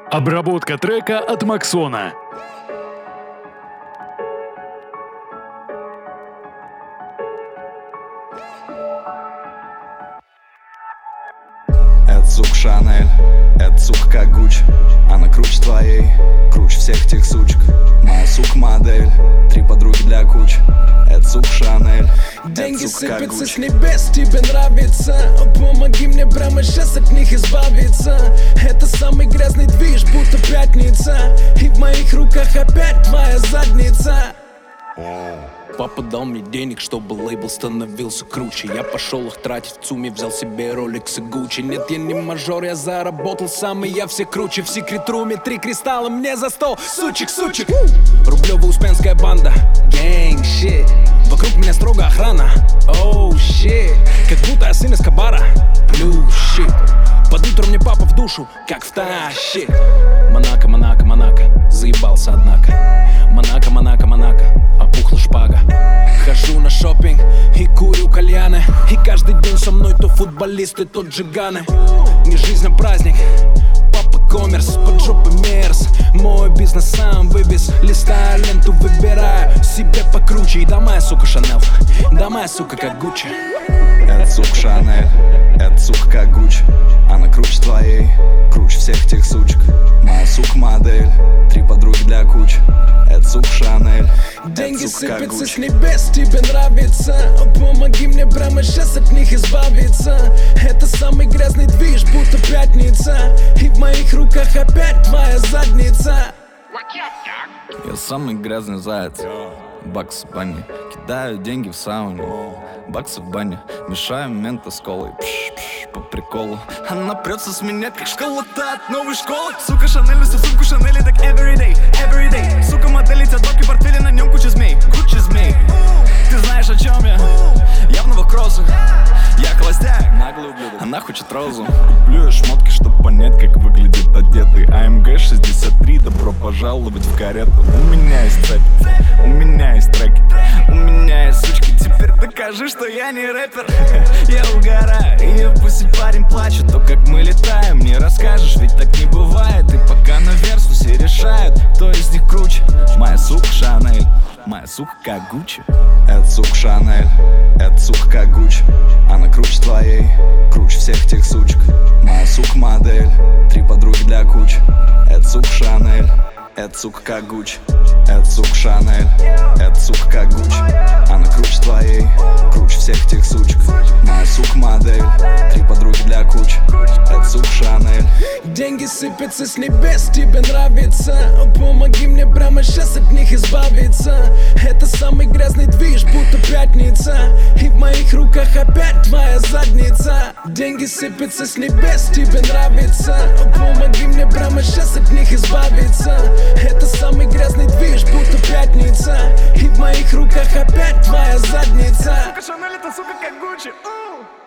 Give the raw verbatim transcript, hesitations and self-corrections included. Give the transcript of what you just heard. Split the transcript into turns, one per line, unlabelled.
Обработка трека от Максона.
Это сука Шанель, это сука как Гуччи. Она круче твоей, круче всех тех сучек. Моя сука модель, три подруги для кучи. Это сука Шанель,
деньги сыпятся с небес, тебе нравится. Помоги мне прямо сейчас от них избавиться. Это самый грязный движ, будто пятница. И в моих руках опять твоя задница. Папа дал мне денег, чтобы лейбл становился круче. Я пошел их тратить в ЦУМе, взял себе Rolex и Gucci. Нет, я не мажор, я заработал сам, и я все круче. В секрет-руме три кристалла мне за стол. Сучек, сучек. Рублево-Успенская банда. Gang shit. Вокруг меня строго охрана. Oh shit. Как будто я сын Эскобара. Blue shit. Под утро мне папа в душу, как втащит. Монако, Монако, Монако. Заебался, однако. Монако, Монако, Монако. Опухла шпага. Хожу на шопинг и курю кальяны. И каждый день со мной то футболисты, то джиганы. Не жизнь, а праздник. Папа коммерс, под жопой мерз. Мой бизнес сам вывез. Листаю ленту, выбираю себе покруче. И да моя сука Шанель, да моя сука как Гуччи.
Это сука Шанель, это сука как Гуччи. Она круче твоей, круче всех тех сучек. Моя сука модель, три подруги для кучи. Это сука Шанель,
деньги сыпятся с небес, тебе нравится. Помоги мне прямо сейчас от них избавиться. Это самый грязный движ, будто пятница. И в моих руках опять твоя задница.
Я самый грязный заяц. Бакс в бане, кидаю деньги в сауне. Баксы в бане, мешаю мента с колой. Пш-пш, по приколу. Она прется с меня, как школа-то от новой школы. Сука Шанель, всю сумку Шанель, так everyday, everyday. Сука модель, летят бабки, портфели, на нем куча змей. Гуччи змей. Ты знаешь, о чем я? Я в новых кроссах. Я холостяк, наглый ублюдок. Она хочет розу. Куплю я шмотки, чтоб понять, как выглядит одетый. АМГ шестьдесят три, добро пожаловать в карету. У меня есть цепь, у меня есть треки, у меня есть сучки. Теперь докажи, что я не рэпер. Я угораю, и пусть парень плачет. То, как мы летаем, не расскажешь, ведь так не бывает. И пока на версу все решают, кто из них круче. Моя сука Шанель, моя сука как Гуччи. Это сука Шанель, это сука как Гуччи. Она круче твоей, круче всех тех сучек. Моя сука модель, три подруги для кучи. Это сука Шанель, это сука как Гуччи. Это сука Шанель, это сука как Гуччи. Она круче твоей, круче всех тех сучек. Моя сука модель, три подруги для кучи. Это сука Шанель.
Деньги сыпятся с небес, тебе нравится. Помоги мне прямо сейчас от них избавиться. Это самый грязный движ, будто пятница. И в моих руках опять твоя задница. Деньги сыпятся с небес, тебе нравится. Помоги мне прямо сейчас от них избавиться. Это самый грязный движ, будто пятница. И в моих руках опять твоя задница.
Сука Шанель, это сука как Гуччи.